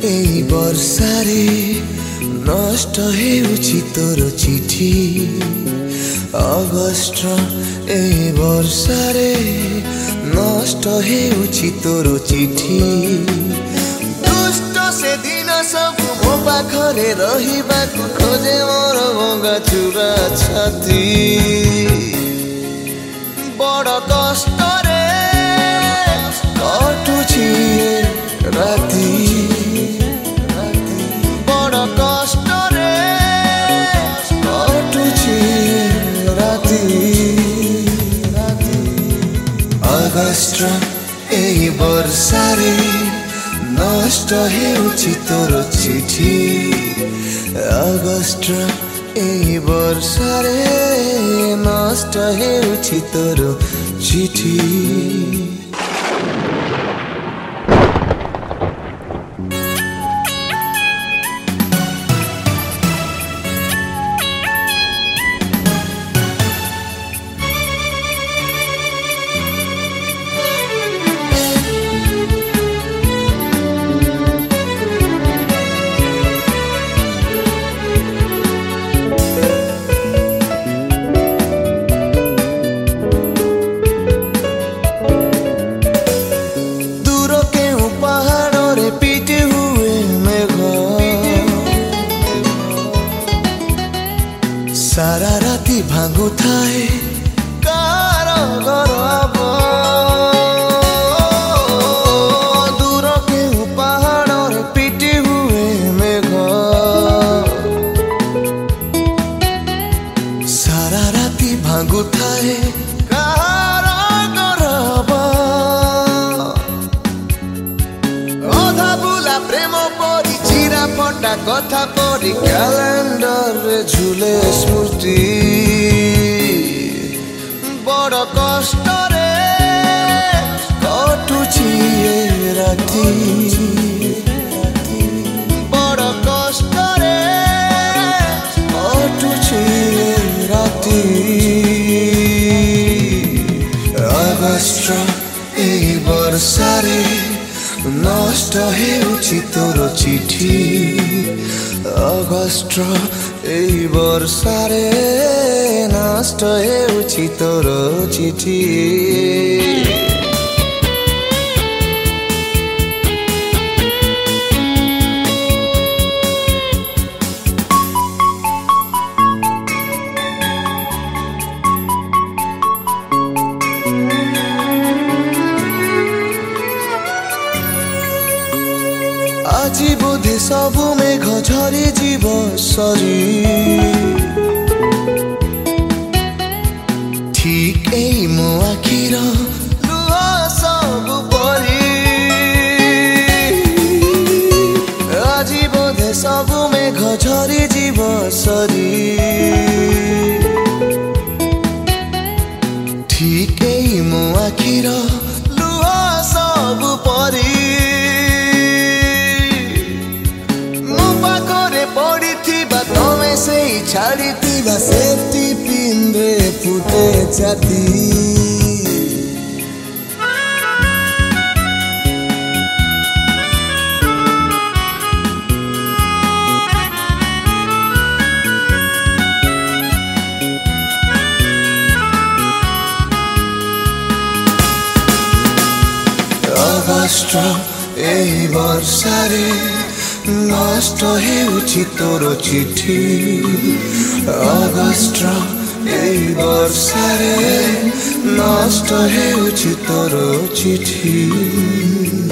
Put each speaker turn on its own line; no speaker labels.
एई वर्षारे नष्ट हेउछि तोर चिठी अगस्ट एई वर्षारे नष्ट हेउछि तोर चिठी दुष्ट से दिन सब मो पाखरे रहिबाकु खोजे मोर भंगा चुरा छाती बड़ कष्ट रे कटुछि राती बड़ कष्ट रे कटुछि राती अगस्ट एई वर्षारे नष्ट हेउछि तोर चिठी अगस्ट एई वर्षारे नष्ट हेउछि तोर चिठी सारा राती भांगु थाए कार गरब दूर के पहाड़ पिटी हुए मेघ सारा राती भांगु थाए कार गरब अधा बुला प्रेम परी चिरा फटा कथा परी कैलेंडर रे झूले स्मृति बड़ कष्ट रे कटुछि राती बड़ कष्ट रे कटुछि राती अगस्ट एई वर्षारे नष्ट हेउछि तोर चिठी अगस्ट एई वर्षारे नष्ट हेउछि तोर चिठी আজি बोधे सबु मेघ झरी जीव सरी ठीक एई मो आखिर लुह सबु परी আজি बोधे सबु मेघ झरी जीव सरी ठीक एई मो आखिर लुह सबु परी से छाड़ी सेफ्टी पिन रे फुटे छाती अगस्ट एई वर्षारे नष्ट हेउछि तोर चिठी अगस्ट एई वर्षारे नष्ट हेउछि तोर चिठी।